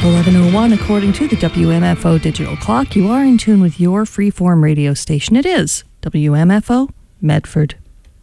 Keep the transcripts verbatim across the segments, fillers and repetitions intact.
about eleven oh one according to the W M F O digital clock. You are in tune with your freeform radio station. It is W M F O Medford.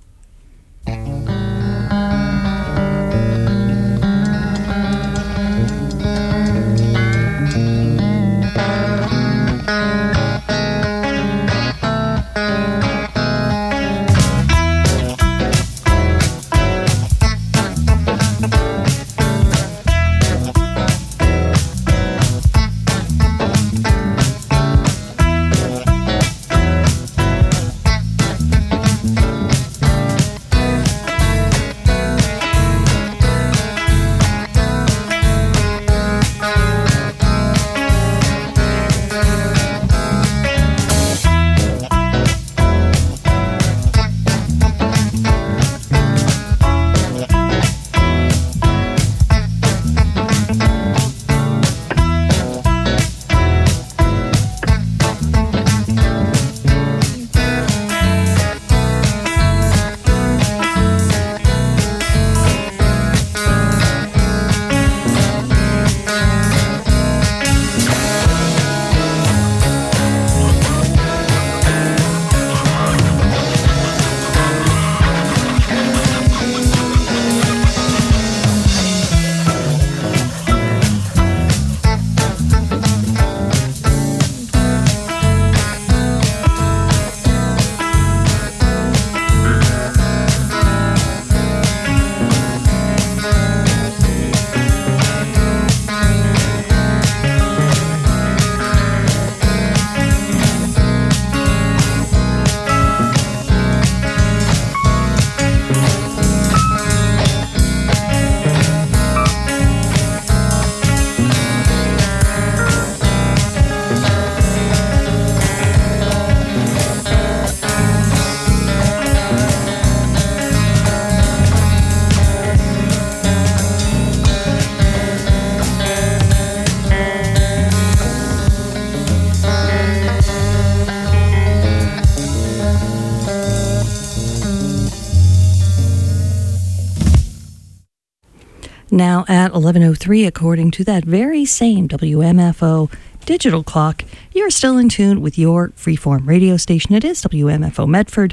Now at eleven oh three, according to that very same W M F O digital clock, you're still in tune with your freeform radio station. It is W M F O Medford.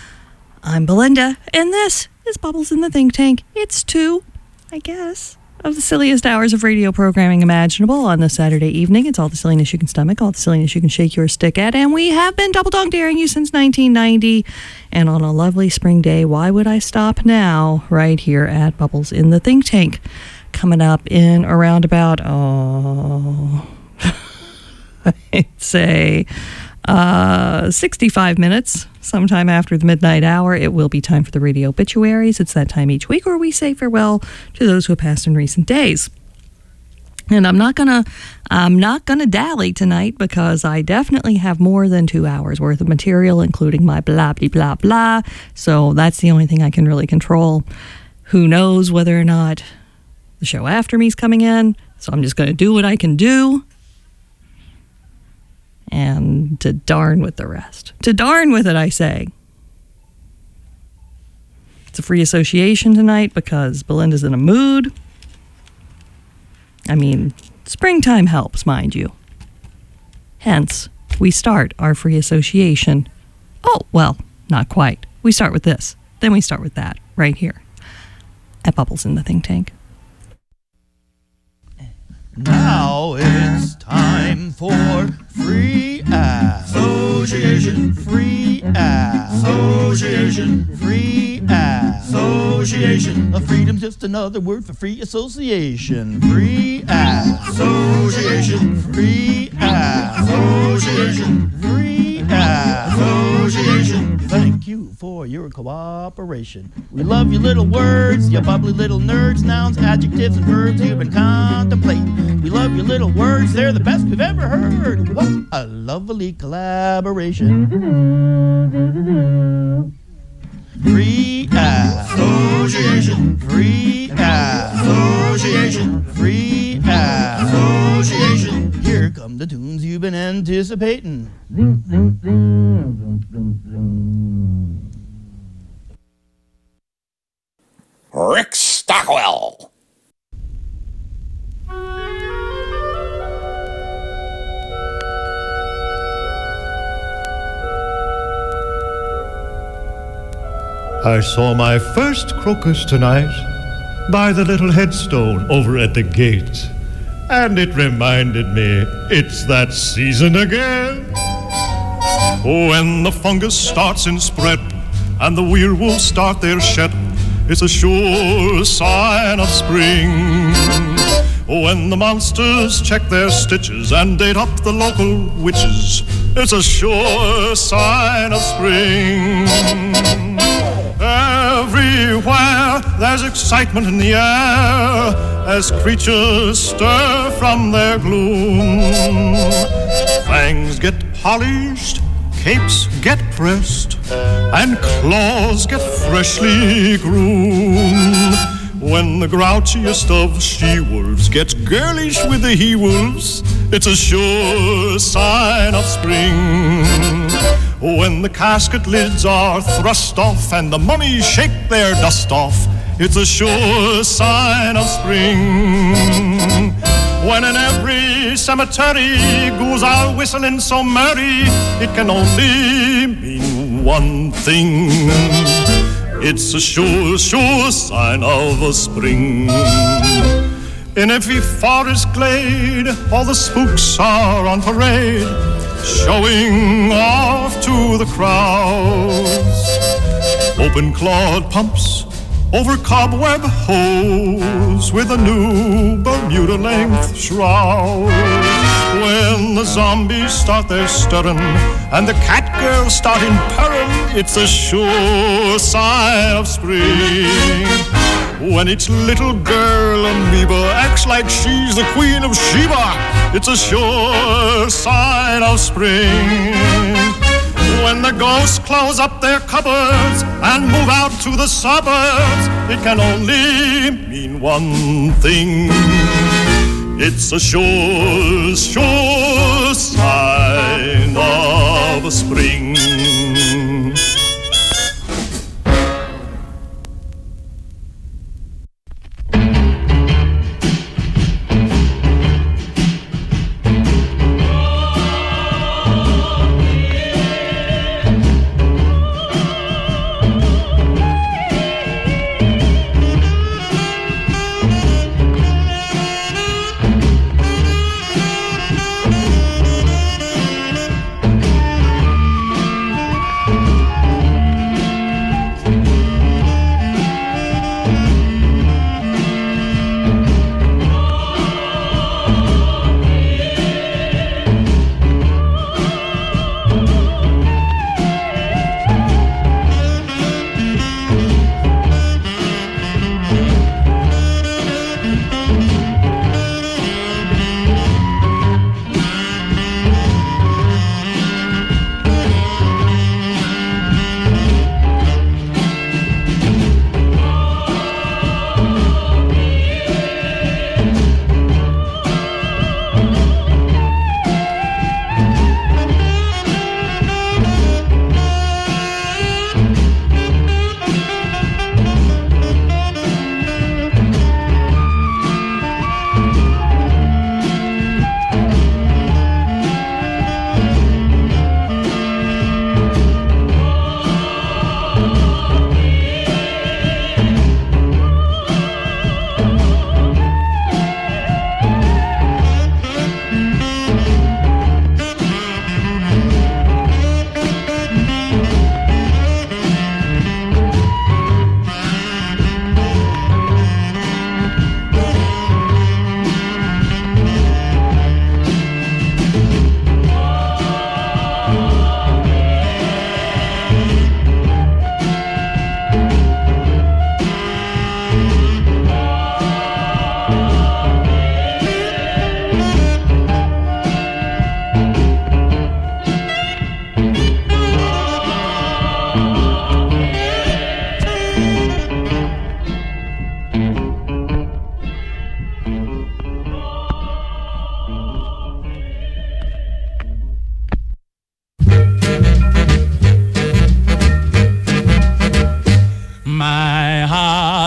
I'm Belinda, and this is Bubbles in the Think Tank. It's two, I guess, of the silliest hours of radio programming imaginable on this Saturday evening. It's all the silliness you can stomach, all the silliness you can shake your stick at, and we have been double dog daring you since nineteen ninety. And on a lovely spring day, why would I stop now? Right here at Bubbles in the Think Tank. Coming up in around about, oh, I'd say uh, sixty-five minutes, sometime after the midnight hour, it will be time for the radio obituaries. It's that time each week where we say farewell to those who have passed in recent days. And I'm not gonna, I'm not gonna dally tonight because I definitely have more than two hours worth of material, including my blah blah blah blah. So that's the only thing I can really control. Who knows whether or not the show after me is coming in? So I'm just gonna do what I can do, and to darn with the rest. To darn with it, I say. It's a free association tonight because Belinda's in a mood. I mean, springtime helps, mind you. Hence, we start our free association. Oh, well, not quite. We start with this. Then we start with that, right here, at Bubbles in the Think Tank. Now it's time for free association, free association, free association. A freedom's just another word for free association. Free association, free association, free association. Thank you for your cooperation. We love your little words, you bubbly little nerds, nouns, adjectives, and verbs you've been contemplating. We love your little words, they're the best we've ever heard. What a lovely collaboration. Free association, free association, free association. Here come the tunes you've been anticipating. Rick Stockwell. I saw my first crocus tonight by the little headstone over at the gate, and it reminded me it's that season again. When the fungus starts in spread and the werewolves start their shed, it's a sure sign of spring. When the monsters check their stitches and date up the local witches, it's a sure sign of spring. Everywhere there's excitement in the air as creatures stir from their gloom. Fangs get polished, capes get pressed, and claws get freshly groomed. When the grouchiest of she-wolves gets girlish with the he-wolves, it's a sure sign of spring. When the casket lids are thrust off and the mummies shake their dust off, it's a sure sign of spring. When in every cemetery ghouls are whistling so merry, it can only mean one thing. It's a sure, sure sign of a spring. In every forest glade, all the spooks are on parade, showing off to the crowds. Open-clawed pumps over cobweb hose with a new Bermuda-length shroud. When the zombies start their stirring and the cat girls start in peril, it's a sure sign of spring. When each little girl amoeba acts like she's the queen of Sheba, it's a sure sign of spring. When the ghosts close up their cupboards and move out to the suburbs, it can only mean one thing. It's a sure, sure sign of spring.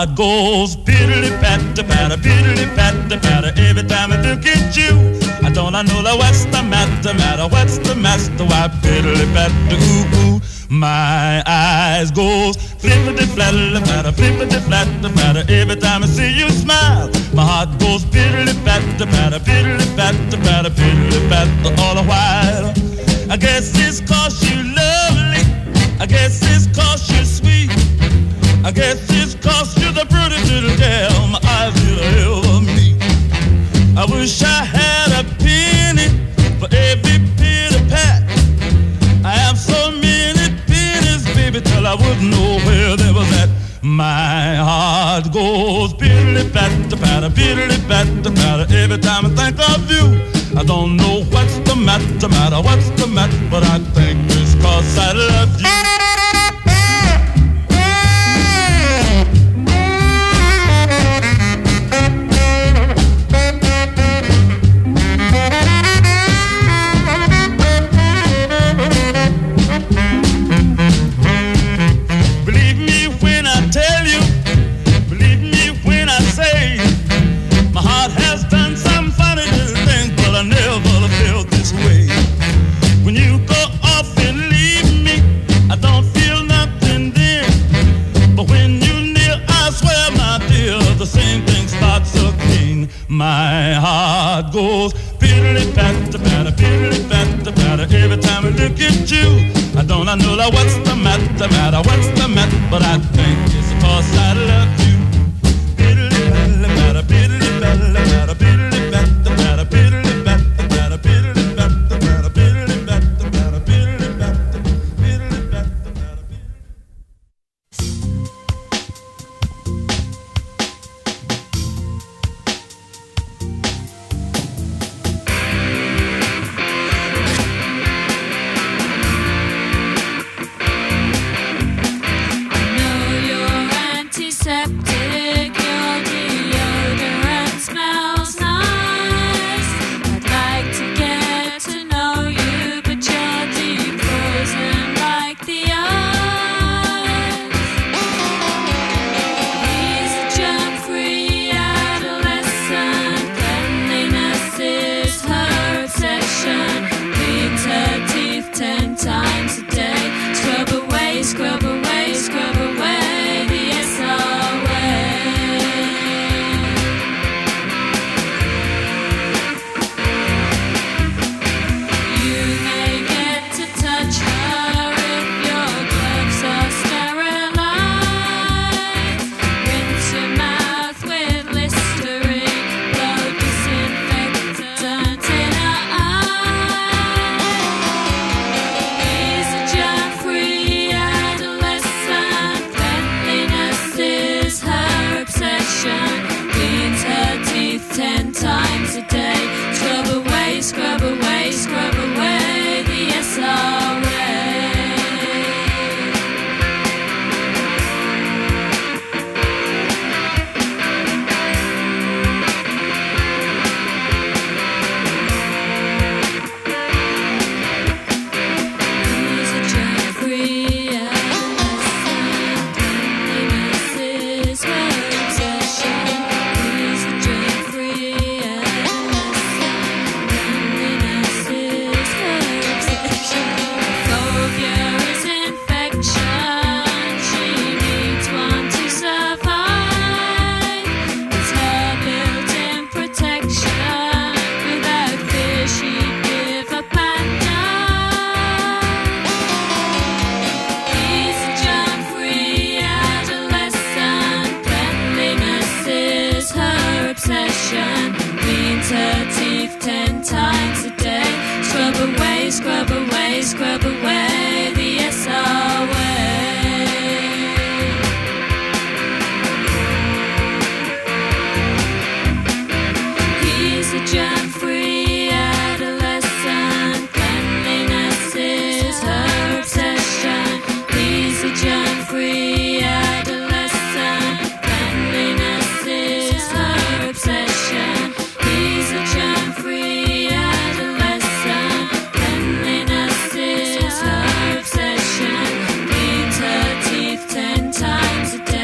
goes piddly patter patter, piddly patter patter every time I look at you. I don't I know that what's the matter, matter, what's the matter, why piddly pat ooh ooh. My eyes goes flippity flattily flatter, flippity flatter flatter. Every time I see you smile, my heart goes piddly patter patter, piddly patter patter, piddly patter all the while. I guess it's 'cause you lovely, I guess it's 'cause you're sweet, I guess it's 'cause you're the pretty little girl my eyes will ever meet. I wish I had a penny for every pitty pat. I have so many pennies, baby, till I wouldn't know where they was at. My heart goes piddly patter patter, piddly patter patter. Every time I think of you, I don't know what's the matter, matter, what's the matter, but I think it's 'cause I love you. My heart goes piddly patter patter, piddly patter patter. Every time I look at you, I don't I know that what's the matter, matter, what's the matter, but I think it's 'cause I love you. Piddly patter patter, piddly patter patter, piddly patter patter, piddly patter patter, piddly patter patter, piddly patter patter, piddly patter, piddly patter patter.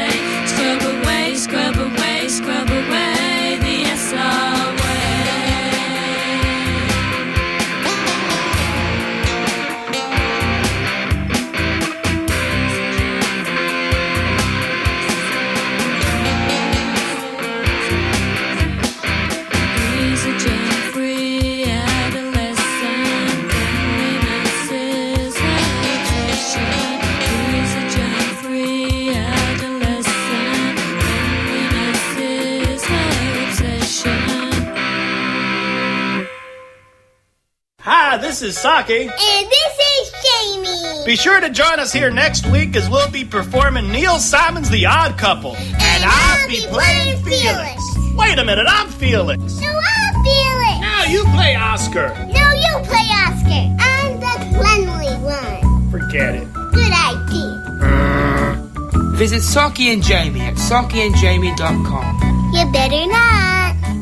Scrub away, scrub away the S R way. Hi, this is Saki. And this is Jamie. Be sure to join us here next week as we'll be performing Neil Simon's The Odd Couple. And, and I'll, I'll be playing Felix. Felix. Wait a minute, I'm Felix. No, I'm Felix. Now you play Oscar. No, you play Oscar. I'm the cleanly one. Forget it. Good idea. Visit Saki and Jamie at saki and jamie dot com. You better not.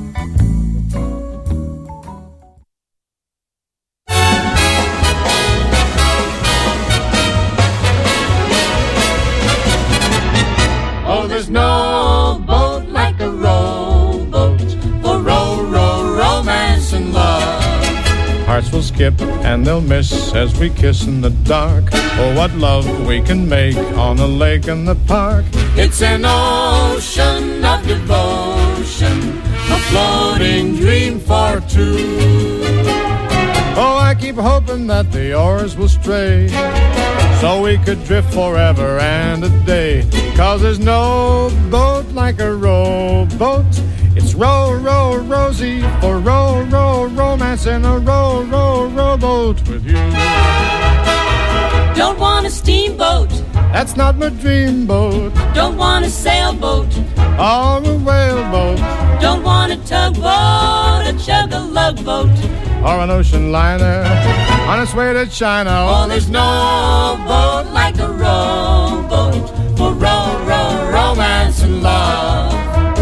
Oh, there's no boat like a rowboat for row, row, romance and love. Hearts will skip and they'll miss as we kiss in the dark. Oh, what love we can make on the lake in the park. It's an ocean of devotion, a floating dream for two. Oh, I keep hoping that the oars will stray, so we could drift forever and a day. Cause there's no boat like a rowboat. It's row, row, Rosie, for row, row, romance in a row, row, rowboat with you. Don't want a steamboat. That's not my dream boat. Don't want a sailboat. Or a whaleboat. Don't want a tugboat, a chug-a-lug boat. Or an ocean liner on its way to China. Oh, there's no boat like a rowboat for row, row, romance and love.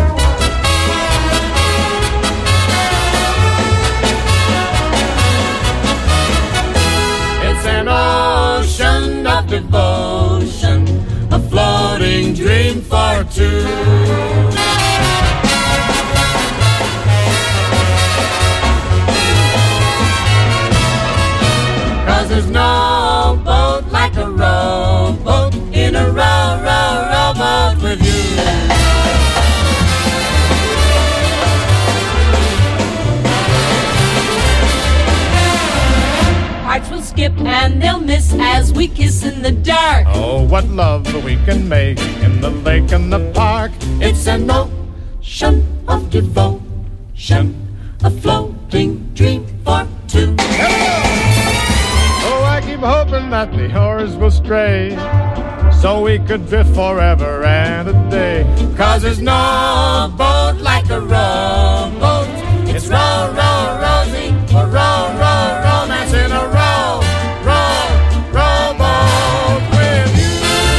It's an ocean of devotion, a floating dream for two. There's no boat like a rowboat in a row, row, rowboat with you. Hearts will skip and they'll miss as we kiss in the dark. Oh, what love we can make in the lake and the park. It's an ocean of devotion, a floating dream for two. Keep hoping that the oars will stray, so we could drift forever and a day. Cause there's no boat like a rowboat. It's row, row, Rosie, for row, row, romance in a row, row, rowboat with you.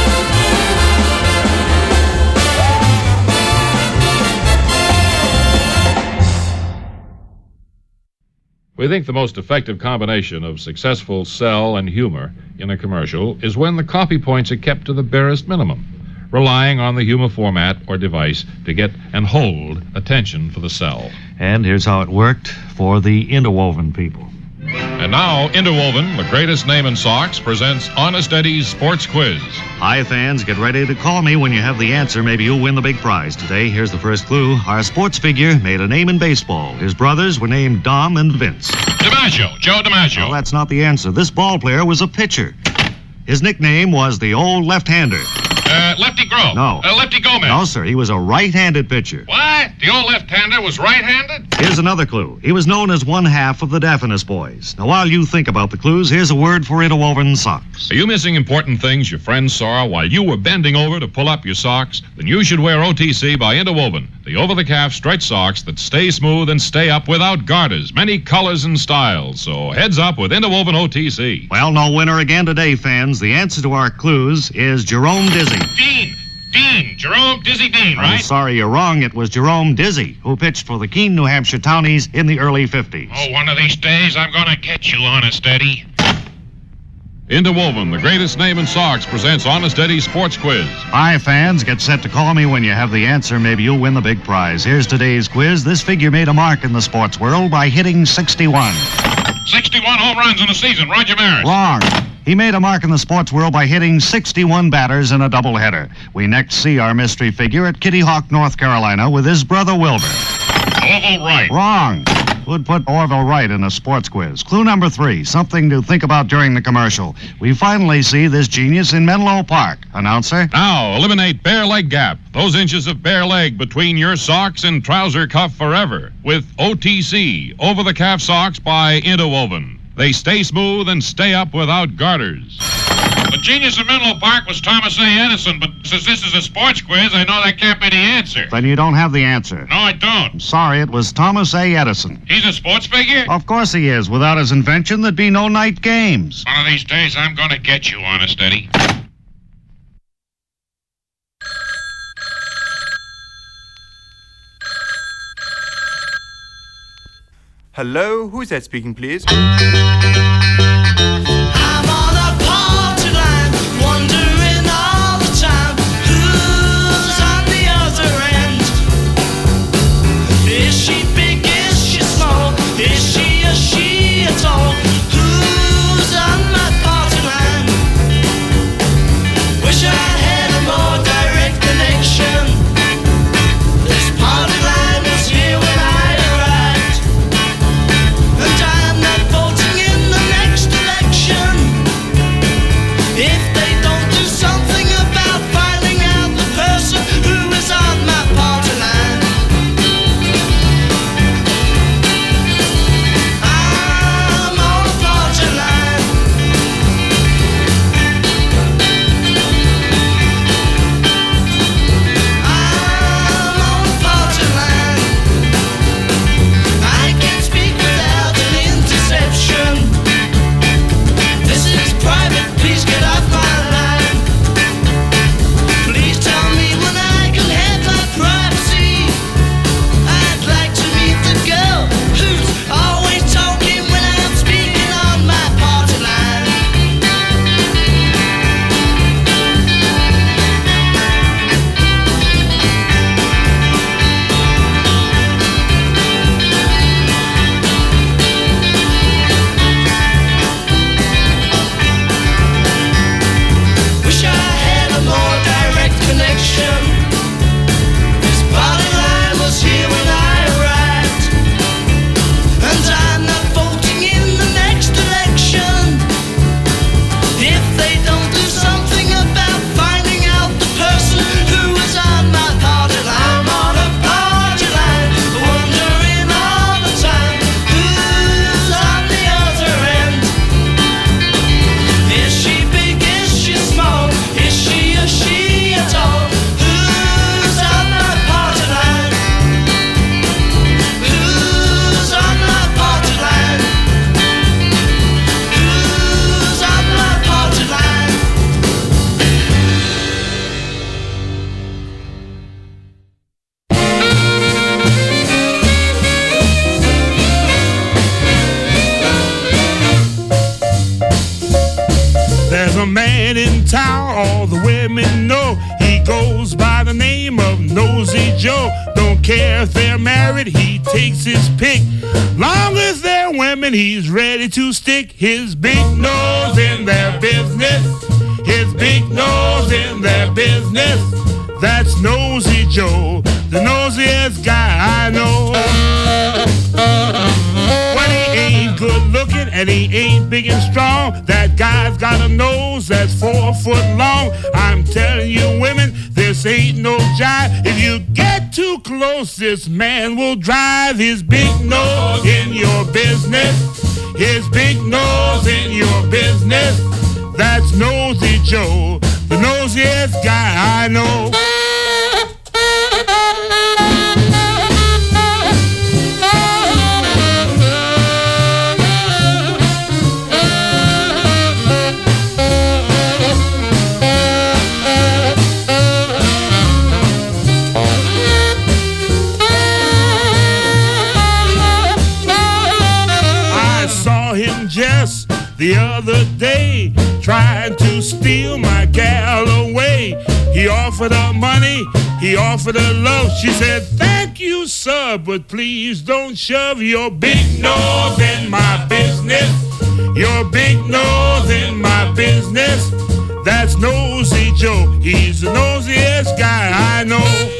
We think the most effective combination of successful sell and humor in a commercial is when the copy points are kept to the barest minimum, relying on the humor format or device to get and hold attention for the sell. And here's how it worked for the Interwoven people. And now, Interwoven, the greatest name in socks, presents Honest Eddie's Sports Quiz. Hi, fans. Get ready to call me when you have the answer. Maybe you'll win the big prize. Today, here's the first clue. Our sports figure made a name in baseball. His brothers were named Dom and Vince. DiMaggio, Joe DiMaggio. Well, that's not the answer. This ball player was a pitcher. His nickname was the Old Left-Hander. Uh, Lefty Grove. No. Uh, Lefty Gomez. No, sir. He was a right-handed pitcher. What? The old left-hander was right-handed? Here's another clue. He was known as one half of the Deafness Boys. Now, while you think about the clues, here's a word for interwoven socks. Are you missing important things your friends saw while you were bending over to pull up your socks? Then you should wear O T C by Interwoven, the over-the-calf stretch socks that stay smooth and stay up without garters, many colors and styles. So heads up with Interwoven O T C. Well, no winner again today, fans. The answer to our clues is Jerome Dizzy. Dean! Dean! Jerome Dizzy Dean, right? I'm sorry, you're wrong. It was Jerome Dizzy, who pitched for the Keene, New Hampshire Townies in the early fifties. Oh, one of these days I'm gonna catch you, Honest Eddie. Interwoven, the greatest name in socks, presents Honest Eddie's Sports Quiz. Hi, fans. Get set to call me when you have the answer. Maybe you'll win the big prize. Here's today's quiz. This figure made a mark in the sports world by hitting sixty-one. sixty-one home runs in a season. Roger Maris. Wrong. He made a mark in the sports world by hitting sixty-one batters in a doubleheader. We next see our mystery figure at Kitty Hawk, North Carolina, with his brother Wilbur. Orville Wright. Wrong. Would put Orville Wright in a sports quiz. Clue number three, something to think about during the commercial. We finally see this genius in Menlo Park. Announcer? Now, eliminate bare leg gap. Those inches of bare leg between your socks and trouser cuff forever with O T C, over-the-calf socks by Interwoven. They stay smooth and stay up without garters. The genius of Menlo Park was Thomas A. Edison, but since this is a sports quiz, I know that can't be the answer. Then you don't have the answer. No, I don't. I'm sorry, it was Thomas A. Edison. He's a sports figure? Of course he is. Without his invention, there'd be no night games. One of these days, I'm going to get you, Honest Eddie. Hello, who's that speaking, please? I'm on a party line, wondering all the time who's on the other end. Is she big, is she small, is she a she at all? Who's on my party line? Wish I had a more direct connection. This party line was here when I arrived, and I'm not voting in the next election if they don't do something about finding out the person who is on my party line. I'm on a party line. I'm on a party line. I can't speak without an interception. This is private, please get off my line. Please tell me when I can have my privacy. I'd like to meet the girl who's always talking when I'm speaking on my party line. Wish I had a more direct connection. This party line was here when I arrived, and I'm not voting in the next election if they don't do something about finding out the person who is on my party line. I'm on a party line, wondering all the time who's on the other end. Is she big, is she small, is she a she at all? Who's on my party line? Who's on my party line? Who's on my party line? There's a man in town all the women know. He goes by the name of Nosy Joe. Don't care if they're married, he takes his pick. Long as they're women, he's ready to stick his big nose in their business. His big nose in their business. That's Nosy Joe, the nosiest guy I know. When he ain't good looking and he ain't big and strong, that guy's got a nose that's four foot long. I'm telling you women, this ain't no jive. If you get too close, this man will drive his big nose in your business. His big nose in your business. That's Nosy Joe, the nosiest guy I know. I saw him just the other day trying to steal my gal away. He offered her money, he offered her love. She said, thank you, sir, but please don't shove your big nose in my business. Your big nose in my business. That's Nosy Joe, he's the nosiest guy I know.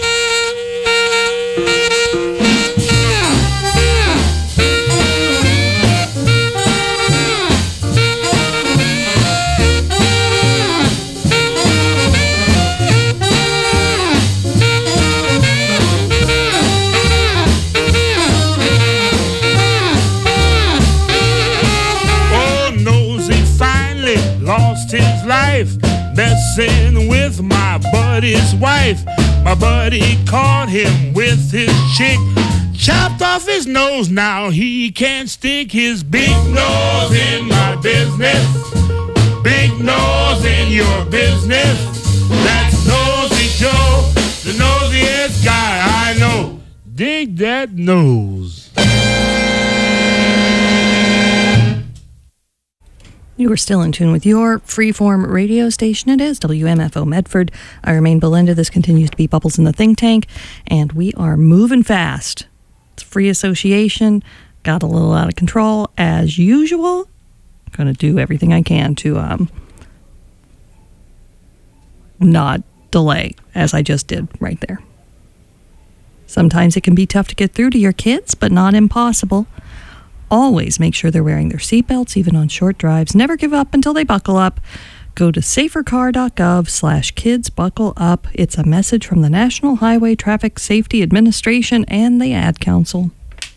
messing with my buddy's wife. My buddy caught him with his chick, chopped off his nose, now he can't stick his big nose in my business. Big nose in your business. That's Nosy Joe, the nosiest guy I know. Dig that nose. You are still in tune with your freeform radio station. It is W M F O Medford. I remain Belinda. This continues to be Bubbles in the Think Tank, and we are moving fast. It's free association. Got a little out of control as usual. Going to do everything I can to um, not delay, as I just did right there. Sometimes it can be tough to get through to your kids, but not impossible. Always make sure they're wearing their seatbelts, even on short drives. Never give up until they buckle up. Go to safercar.gov slash kids buckle up. It's a message from the National Highway Traffic Safety Administration and the Ad Council.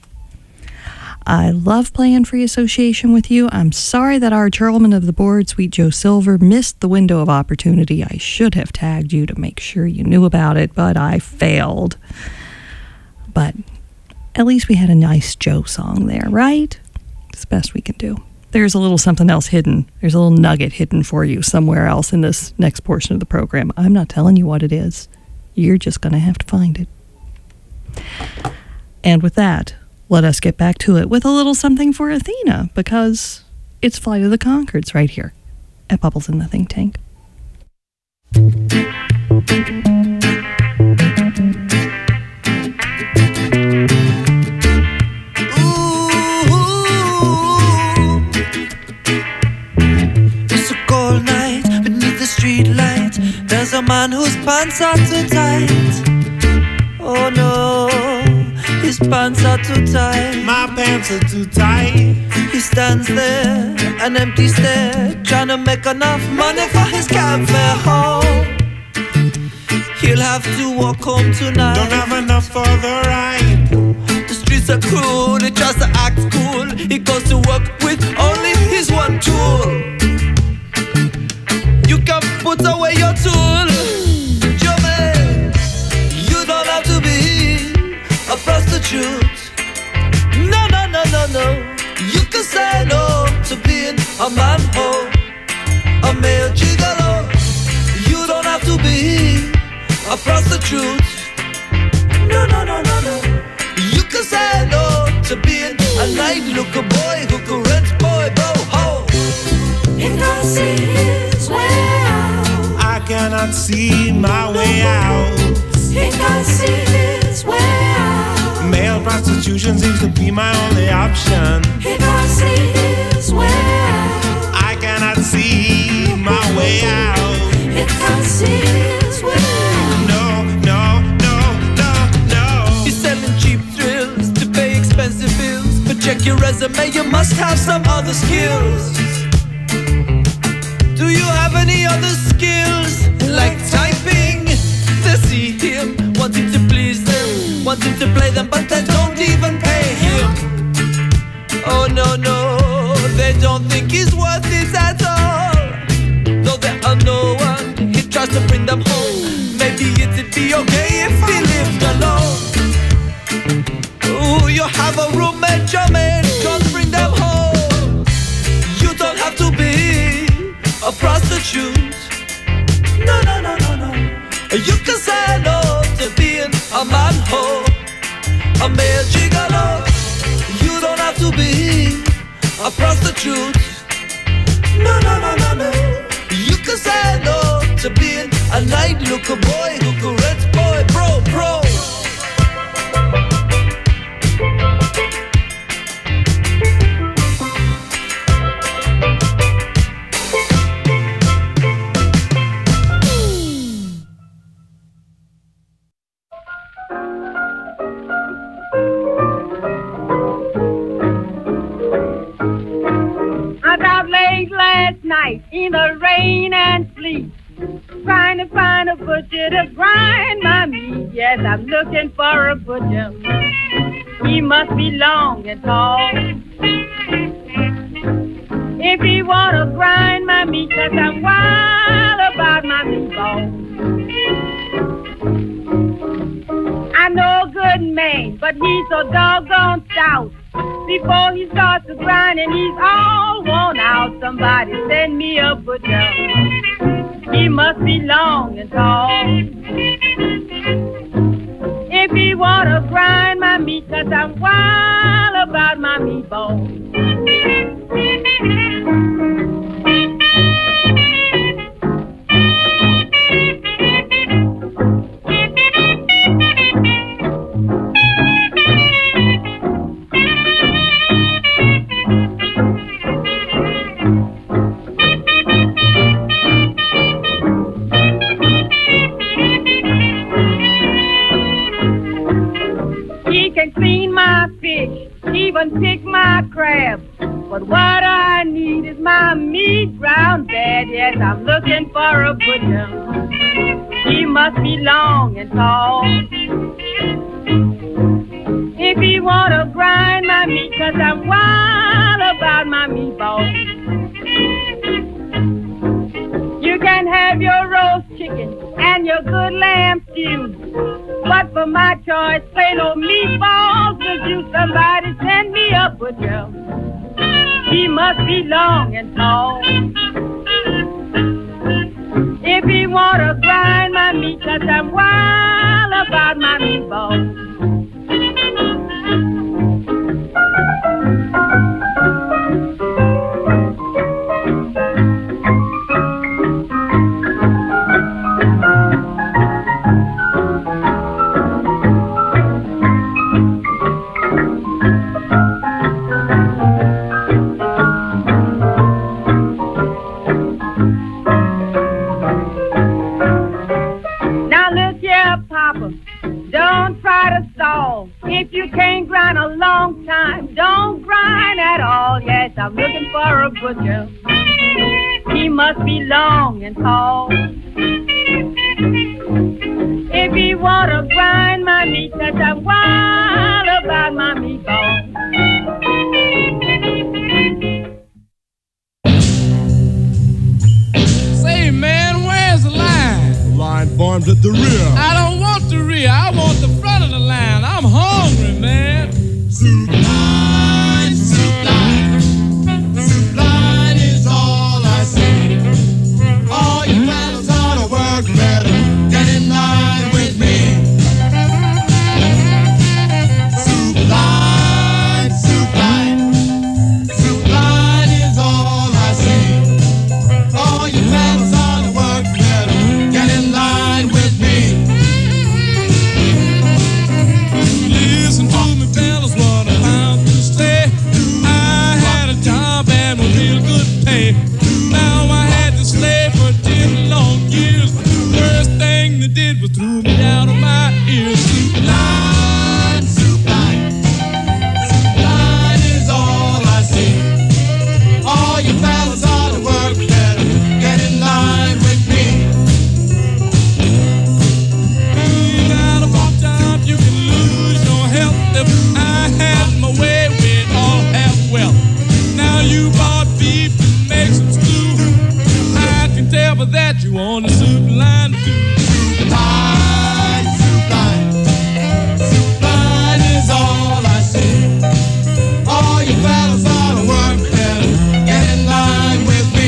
I love playing free association with you. I'm sorry that our chairman of the board, Sweet Joe Silver, missed the window of opportunity. I should have tagged you to make sure you knew about it, but I failed. But at least we had a nice Joe song there, right? It's the best we can do. There's a little something else hidden. There's a little nugget hidden for you somewhere else in this next portion of the program. I'm not telling you what it is. You're just going to have to find it. And with that, let us get back to it with a little something for Athena, because it's Flight of the Conchords right here at Bubbles in the Think Tank. There's a man whose pants are too tight. Oh no, his pants are too tight. My pants are too tight. He stands there, an empty stare, trying to make enough money for his cab fare home. He'll have to walk home tonight. Don't have enough for the ride. The streets are cruel, he tries to act cool. He goes to work with only his one tool. You can put away your tool, Joe man. You don't have to be a prostitute. No, no, no, no, no. You can say no to being a man-ho, a male gigolo. You don't have to be a prostitute. No, no, no, no, no. You can say no to being a night-looker boy who can rent boy, bro, ho. He can't see his way out. I cannot see my way out. He can't see his way out. Male prostitution seems to be my only option. He can't see his way out. I cannot see my way out. He can't see his way out. No, no, no, no, no. You're selling cheap thrills to pay expensive bills, but check your resume, you must have some other skills. Do you have any other skills, like typing? They see him, wanting to please them, wanting to play them, but they don't even pay him. Oh no, no, they don't think he's worth it at all. Though there are no one, he tries to bring them home. Maybe it'd be okay if he lived alone. Ooh, you have a roommate, your man, can't bring them home. You don't have to be a prostitute. No, no, no, no, no. You can say no to being a man-ho, a male gigolo. You don't have to be a prostitute. No, no, no, no, no. You can say no to being a night-looker boy who can rent boy, bro, bro. Last night in the rain and sleet, trying to find a butcher to grind my meat. Yes, I'm looking for a butcher. He must be long and tall. If he wanna grind my meat, 'cause I'm wild about about my meatball. I know a good man, but he's so doggone stout. Before he starts to grind and he's all worn out, somebody send me a butcher. He must be long and tall. If he wanna grind my meat, 'cause I'm wild about my meatball. Clean my fish, even pick my crab. But what I need is my meat ground bad. Yes, I'm looking for a butcher. He must be long and tall. If he wanna grind my meat, 'cause I'm wild about my meatball. You can have your roast chicken and your good lamb stew. But for my choice, plain old meatballs with you. Somebody send me a butcher. He must be long and tall. If he wanna grind my meat, 'cause I'm wild about my meatballs. Don't try to stall. If you can't grind a long time, don't grind at all. Yes, I'm looking for a butcher. He must be long and tall. If he wanna grind my meat, 'cause I'm wild about my meatball. Say, man, where's the line? The line forms at the rear. I don't want the rear. I want the front of the line. I'm hungry, man. Soup line, soup line. Soup line is all I see. All you fellas ought to work better. Get in line with me. Soup line, soup line. Soup line is all I see. All you fellas ought to work better. Get in line with me. Listen to me, fellas, what I'm about to say. I had a job and a real good pay. Now I had to slave for ten long years. First thing they did was threw me out of my ears. Soup line, soup line. Soup line is all I see. All you fellas ought to work better. Get in line with me. You got a part job, you can lose your health. If I had my way, we'd all have wealth. Now you bought beef and make some stew. I can tell by that you on the soup line too. Soup line, soup line. Soup line is all I see. All you fellas ought to work better. Get in line with me.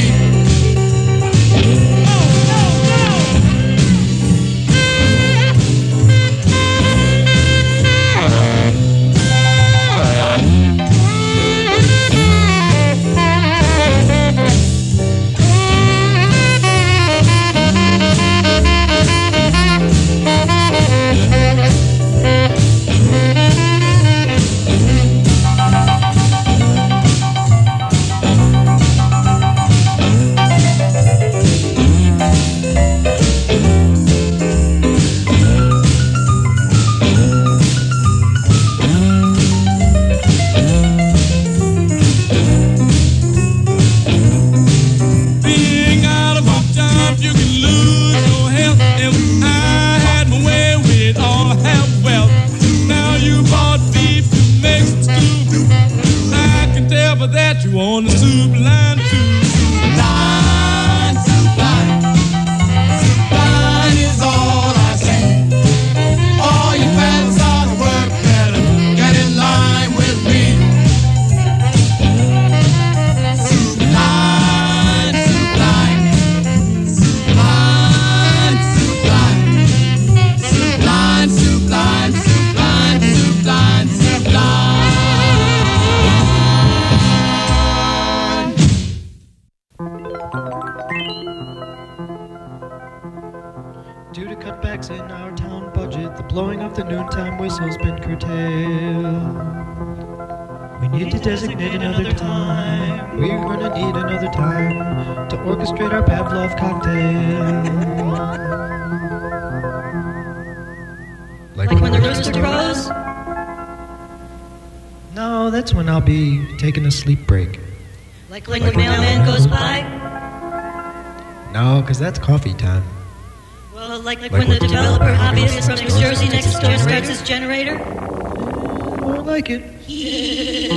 Being out of a job, you can lose your health. If I had my way, we'd all have wealth. Now you bought beef to make some stew. I can tell by that you on the soup line too. Soup line, soup line. cocktail. We need to designate another time. We're gonna need another time to orchestrate our Pavlov cocktail. Like, like when the rooster crows? No, that's when I'll be taking a sleep break. Like, like when the mailman goes by? No, because that's coffee time. Well, like, like when the developer hobbyist from New Jersey next door starts his generator? More like it. Yay!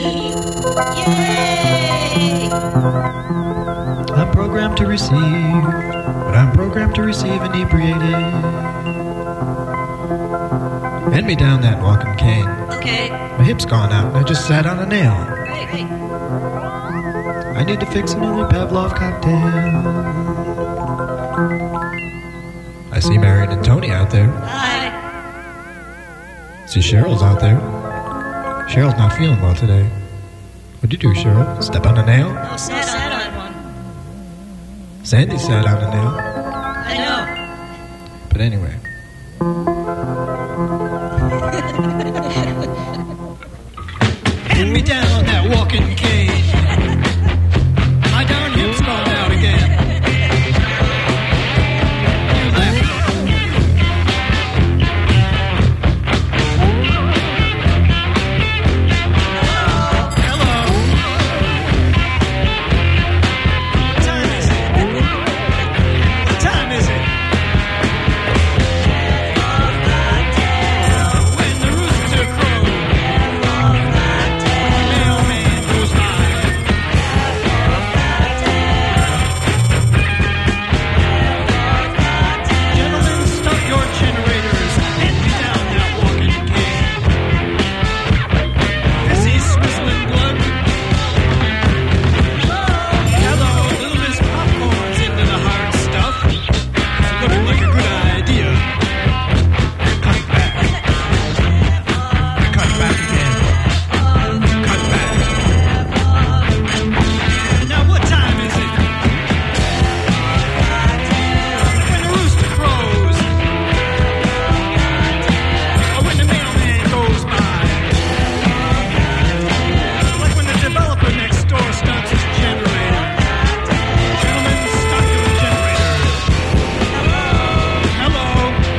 I'm programmed to receive, but I'm programmed to receive inebriated. Hand me down that walking cane. Okay. My hip's gone out and I just sat on a nail. Great. I need to fix another Pavlov cocktail. I see Marion and Tony out there. Hi. See Cheryl's out there. Cheryl's not feeling well today. What'd you do, Cheryl? Step on a nail? No, sat, sat on one. Sandy sat on a nail. I know. But anyway. Hand me down that walking cane. My darn hip's gone out again. You left. Hello. What time is it? What time is it? When the rooster crows, mailman goes by. Gentlemen, stop your generators. Hand me down that walking cane. Busy swizzling blood. Hello, little Miss Popcorn's into the hard stuff. It's looking like a good idea. Cut back. Cut back again. Cut back. Now what time is it? When the rooster crows. Or when the mailman goes by. Like when the developer next door starts his generator. Gentlemen, start your generators. Hello.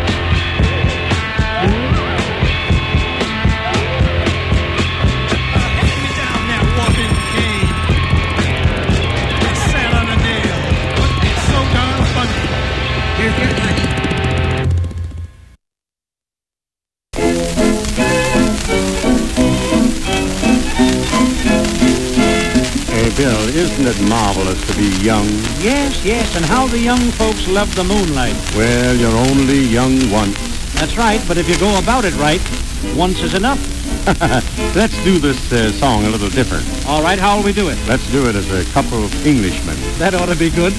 Hand me down that walking cane. I sat on a nail, but it's so darn funny. Here, here, honey. Hey, Bill, isn't it marvelous to be young? Yes, yes, and how the young folks love the moonlight. Well, you're only young once. That's right, but if you go about it right, once is enough. Let's do this uh, song a little different. All right, how'll we do it? Let's do it as a couple of Englishmen. That ought to be good.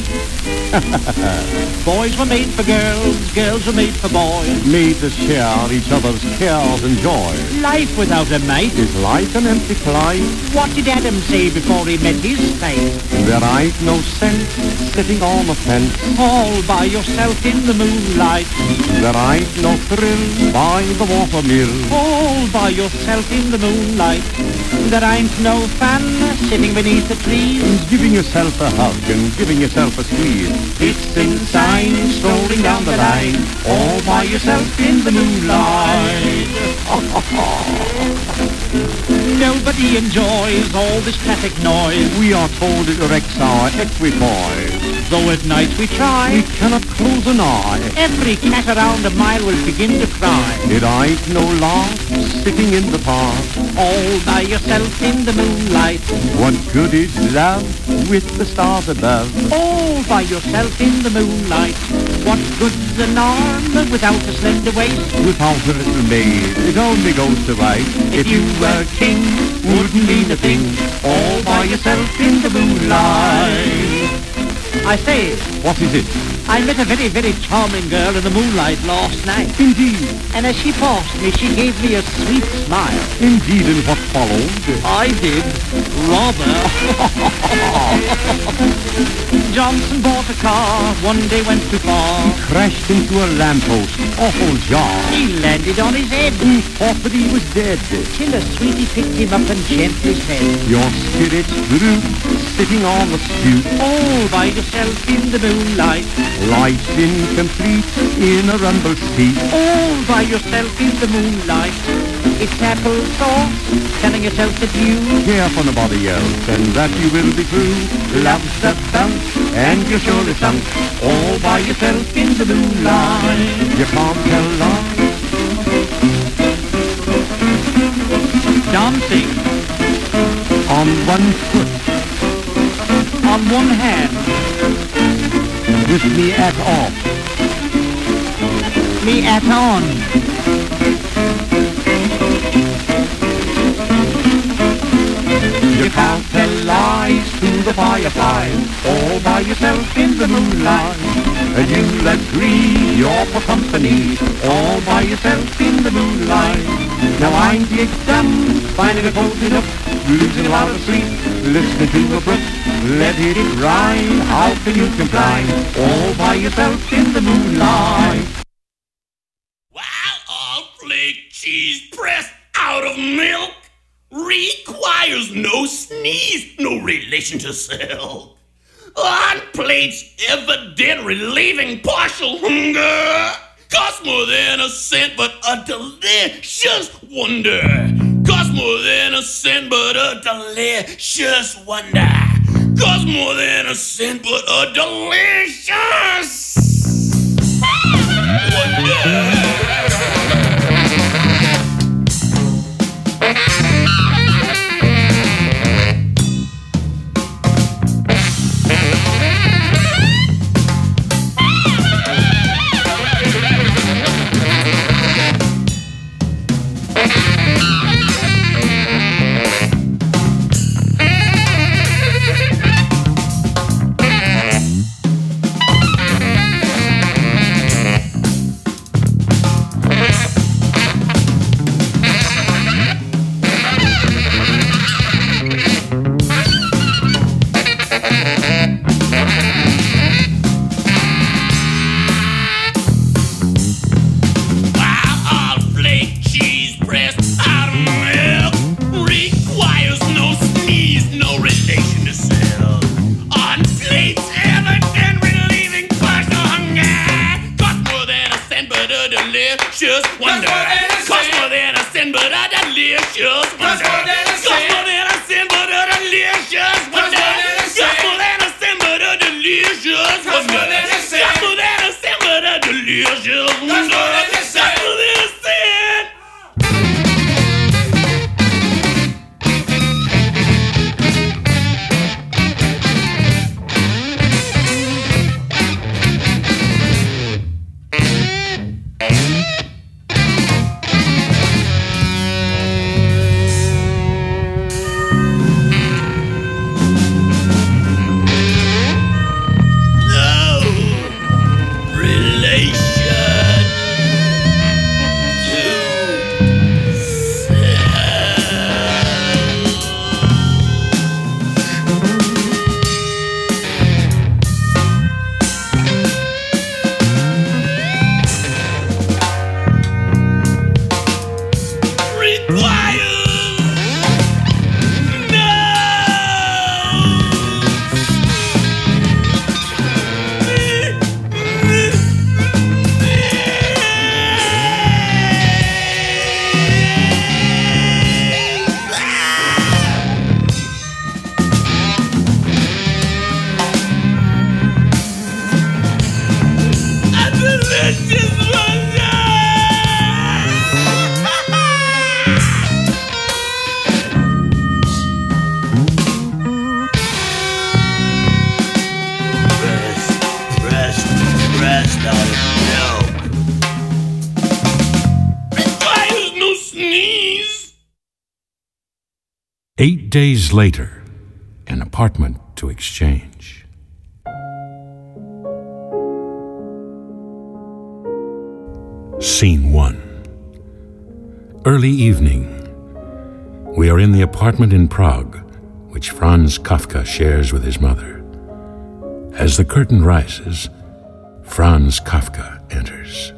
Boys were made for girls, girls were made for boys. Made to share each other's cares and joys. Life without a mate Is life an empty play? What did Adam say before he met his fate? There ain't no sense sitting on a fence. All by yourself in the moonlight. There ain't no thrill by the water mill. All by yourself in the moonlight. There ain't no fun sitting beneath the trees. Giving yourself a hug and giving yourself a squeeze. It's insane strolling down the line, all by yourself in the moonlight. Nobody enjoys all this traffic noise. We are told it wrecks our equipoise. Though at night we try, We cannot close an eye. every cat around a mile will begin to cry. It ain't no laugh sitting in the park. All by yourself in the moonlight. What good is love with the stars above? All by yourself in the moonlight. What good's an arm without a slender waist? Without a little maid, it only goes to waste. If you were king, wouldn't mean a thing. All by yourself in the moonlight. I say, What is it? I met a very, very charming girl in the moonlight last night. Indeed. And as she passed me, she gave me a sweet smile. Indeed, and what followed? I did. Rather. Johnson bought a car, one day went too far. He crashed into a lamppost. Awful jar. He landed on his head. He thought that he was dead. Till a sweetie picked him up and gently said, Your spirit's droop, sitting on the stoop. all by yourself in the moonlight. Life's incomplete in a rumble seat. All by yourself in the moonlight. It's applesauce, telling yourself that you Care for nobody else, and that you will be true. love's a bounce, And you're surely sunk all by yourself in the moonlight. You can't tell lies. Dancing On one foot, on one hand, with me at off. me at on. You can't tell lies to the fireflies, all by yourself in the moonlight. And you'll agree you're for company, all by yourself in the moonlight. Now I'm the dumb, finding it holding up, losing a lot of sleep, listening to a brook, let it rhyme. How can you comply, all by yourself in the moonlight? All flake cheese pressed out of milk requires no sneeze, no relation to silk. On plates evident relieving partial hunger. Cost more than a cent, but a delicious wonder. Cost more than a cent, but a delicious wonder. Cost more than a cent, but a delicious wonder. delicious wonder. Cost more than a sin, but a delicious wonder. Cost more than a sin, but a delicious wonder. Cost more than a sin, but a delicious wonder. Cost more than a sin, but a delicious wonder. Cost more than a sin. Eight days later, an apartment to exchange. Scene one. Early evening. We are in the apartment in Prague, which Franz Kafka shares with his mother. As the curtain rises, Franz Kafka enters.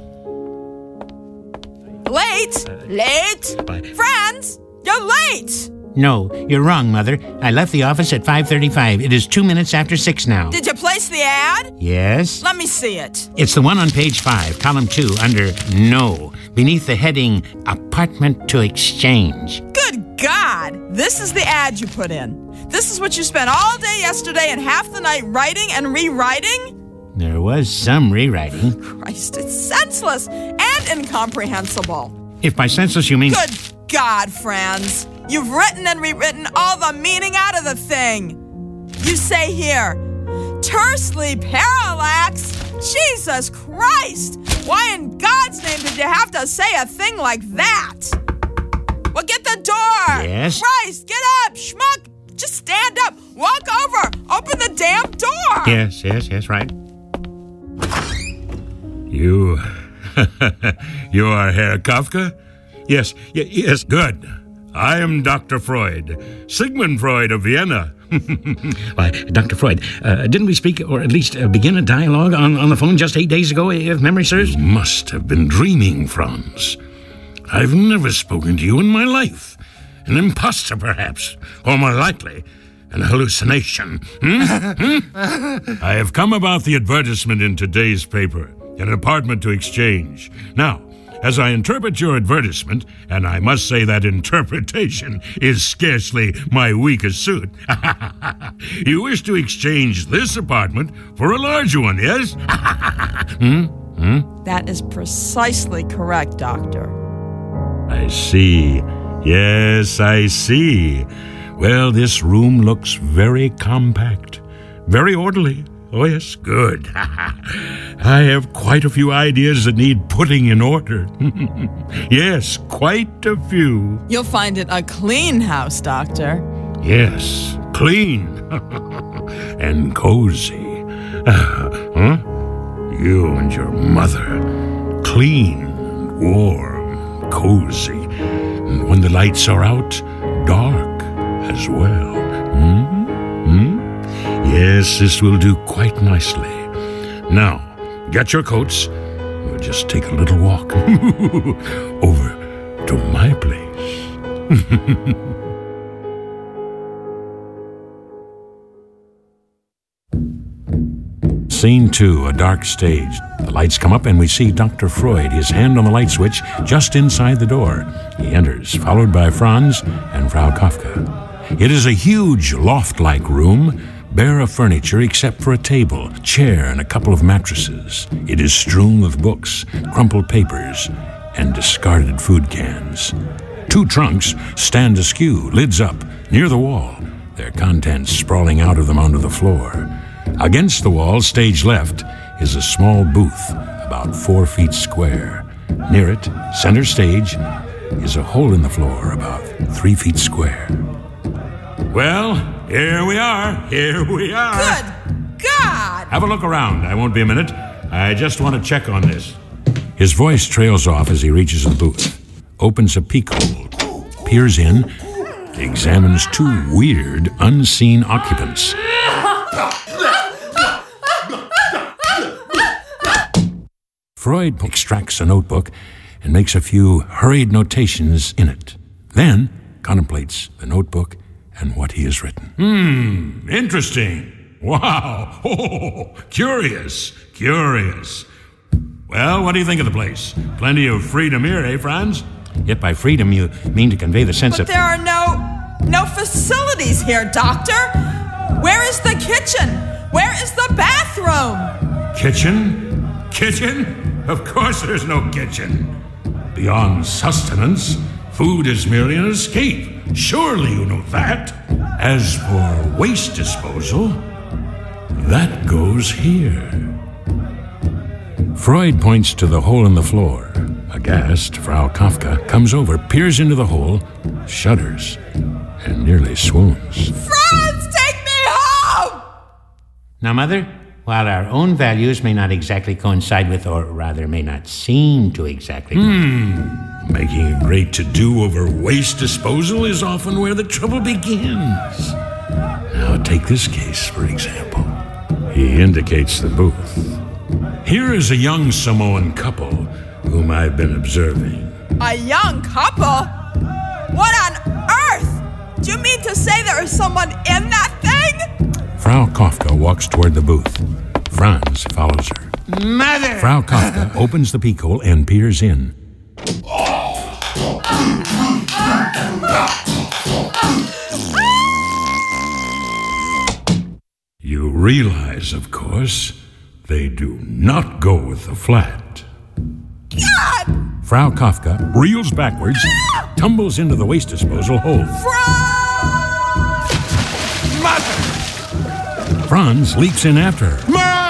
Late! Late! Franz! You're late! No, you're wrong, Mother. I left the office at five thirty-five. It is two minutes after six now. Did you place the ad? Yes? Let me see it. It's the one on page five, column two, under No, beneath the heading Apartment to Exchange. Good God! This is the ad you put in. This is what you spent all day yesterday and half the night writing and rewriting? There was some rewriting. Christ, it's senseless and incomprehensible. If by senseless you mean... Good God, Franz. You've written and rewritten all the meaning out of the thing. You say here, tersely parallax. Jesus Christ! Why in God's name did you have to say a thing like that? Well, get the door. Yes? Christ, get up, schmuck. Just stand up. Walk over. Open the damn door. Yes, yes, yes, right. You... you are Herr Kafka? Yes, y- yes, good. I am Doctor Freud, Sigmund Freud of Vienna. Why, Doctor Freud, uh, didn't we speak, or at least uh, begin a dialogue on, on the phone just eight days ago, if memory serves? You must have been dreaming, Franz. I've never spoken to you in my life. An imposter, perhaps, or more likely, an hallucination. Hmm? Hmm? I have come about the advertisement in today's paper, an apartment to exchange. Now, as I interpret your advertisement, and I must say that interpretation is scarcely my weakest suit, you wish to exchange this apartment for a larger one, yes? hmm? Hmm? That is precisely correct, Doctor. I see. Yes, I see. Well, this room looks very compact, very orderly. Oh, yes, good. I have quite a few ideas that need putting in order. Yes, quite a few. You'll find it a clean house, Doctor. Yes, clean and cozy. Huh? You and your mother. Clean, warm, cozy. And when the lights are out, dark as well. Hmm? Hmm? Yes, this will do quite nicely. Now, get your coats. We'll just take a little walk over to my place. Scene two, a dark stage. The lights come up and we see Doctor Freud, his hand on the light switch, just inside the door. He enters, followed by Franz and Frau Kafka. It is a huge loft-like room, bare of furniture except for a table, chair, and a couple of mattresses. It is strewn with books, crumpled papers, and discarded food cans. Two trunks stand askew, lids up, near the wall, their contents sprawling out of them onto the floor. Against the wall, stage left, is a small booth, about four feet square. Near it, center stage, is a hole in the floor about three feet square. Well, here we are. Here we are. Good God! Have a look around. I won't be a minute. I just want to check on this. His voice trails off as he reaches the booth, opens a peek hole, peers in, examines two weird, unseen occupants. Freud extracts a notebook and makes a few hurried notations in it. Then contemplates the notebook and what he has written. Hmm, interesting. Wow. Oh, curious, curious. Well, what do you think of the place? Plenty of freedom here, eh, Franz? Yet by freedom you mean to convey the sense but of... But there are no, no facilities here, Doctor. Where is the kitchen? Where is the bathroom? Kitchen? Kitchen? Of course there's no kitchen. Beyond sustenance, food is merely an escape. Surely you know that. As for waste disposal, that goes here. Freud points to the hole in the floor. Aghast, Frau Kafka comes over, peers into the hole, shudders, and nearly swoons. Franz, take me home! Now, Mother, While our own values may not exactly coincide with, or rather may not seem to exactly... Hmm. Making a great to-do over waste disposal is often where the trouble begins. Now, take this case, for example. He indicates the booth. Here is a young Samoan couple whom I've been observing. A young couple? What on earth? Do you mean to say there is someone in that thing? Frau Kafka walks toward the booth. Franz follows her. Mother! Frau Kafka opens the peek hole and peers in. You realize, of course, they do not go with the flat. God! Frau Kafka reels backwards, tumbles into the waste disposal hole. Mother! Franz leaps in after her.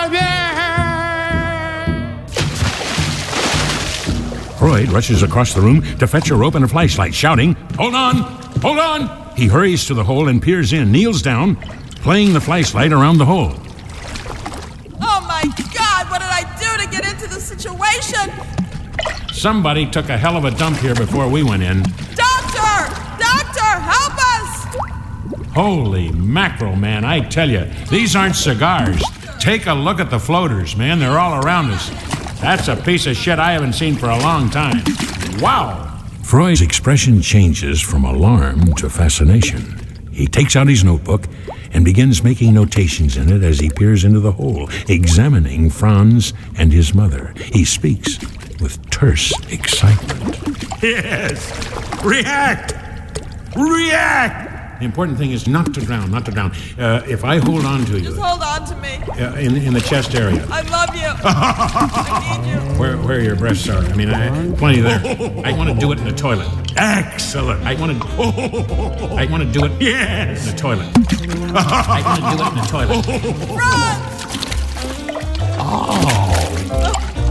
Freud rushes across the room to fetch a rope and a flashlight, shouting, "Hold on! Hold on!" He hurries to the hole and peers in, kneels down, playing the flashlight around the hole. Oh my God, what did I do to get into this situation? Somebody took a hell of a dump here before we went in. Doctor! Doctor, help us! Holy mackerel, man, I tell you, these aren't cigars. Take a look at the floaters, man. They're all around us. That's a piece of shit I haven't seen for a long time. Wow! Freud's expression changes from alarm to fascination. He takes out his notebook and begins making notations in it as he peers into the hole, examining Franz and his mother. He speaks with terse excitement. Yes! React! React! The important thing is not to drown, not to drown. Uh, if I hold on to you... Just hold on to me. Uh, in, in the chest area. I love you. I need you. Where, where your breasts are. I mean, I, plenty there. I want to do it in the toilet. Excellent. I want to... I want to do it yes. in the toilet. I want to do it in the toilet. Run! Oh.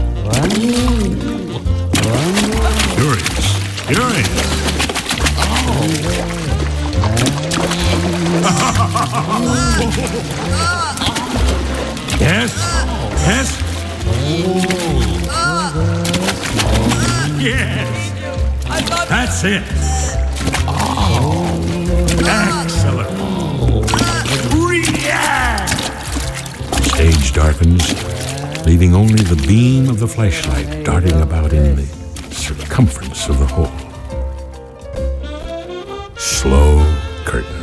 Curious. Curious. Oh. Yes? Yes? Yes. I love That's it. Oh. Excellent. React. The stage darkens, leaving only the beam of the flashlight darting about in the circumference of the hole. Slow curtain.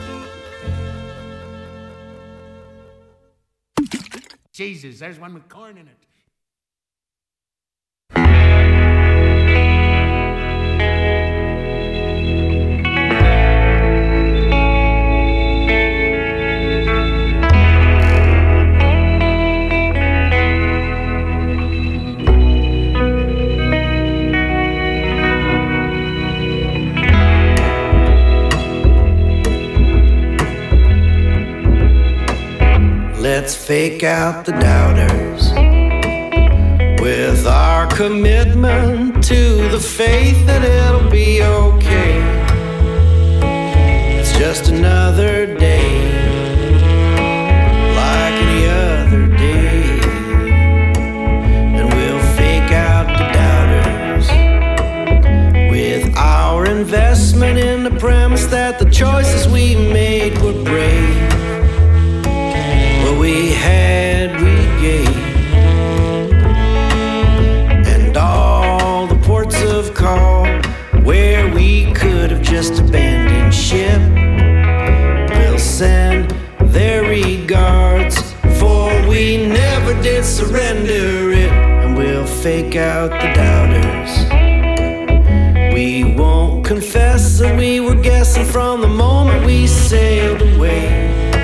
Jesus, there's one with corn in it. Let's fake out the doubters with our commitment to the faith that it'll be okay. It's just another day like any other day, and we'll fake out the doubters with our investment in the premise that the choices we made were brave. We had, we gave, and all the ports of call where we could have just abandoned ship will send their regards, for we never did surrender it, and we'll fake out the doubters. We won't confess that we were guessing from the moment we sailed away.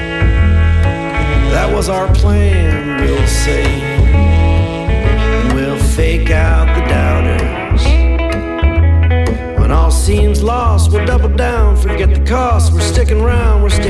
That was our plan, we'll say. We'll fake out the doubters. When all seems lost, we'll double down, forget the cost. We're sticking around, we're